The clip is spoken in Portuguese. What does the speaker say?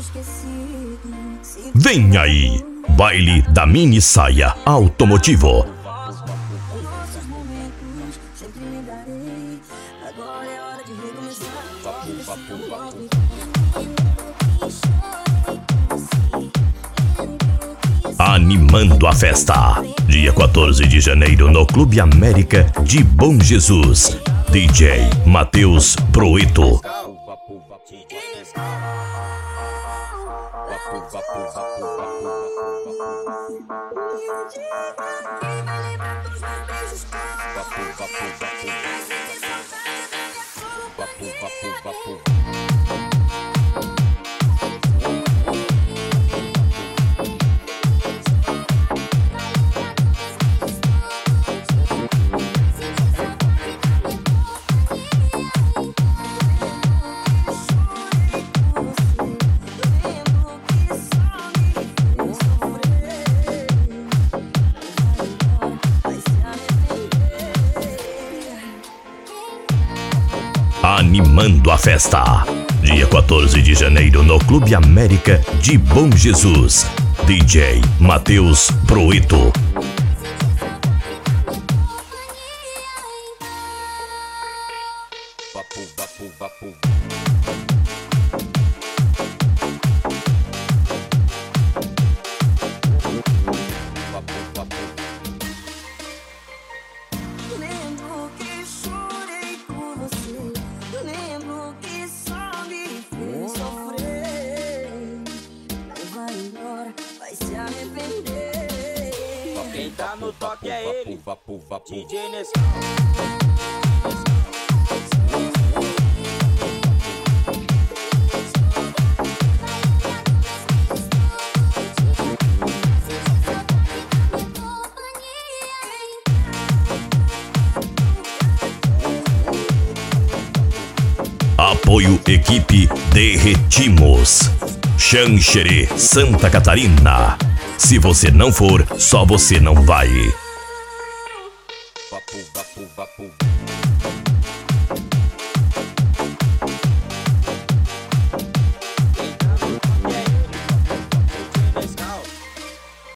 Vem aí, baile da mini saia automotivo. Animando a festa. Dia 14 de janeiro no Clube América de Bom Jesus. DJ Matheus Proeto. Animando a festa. Dia 14 de janeiro no Clube América de Bom Jesus. DJ Matheus Proeto. Lembro que chorei por você, lembro que só me fez sofrer. Não vai embora, vai se arrepender. Quem tá no toque é ele, DJ Nesse. Apoio equipe Derretimos. Xanxerê, Santa Catarina. Se você não for, só você não vai.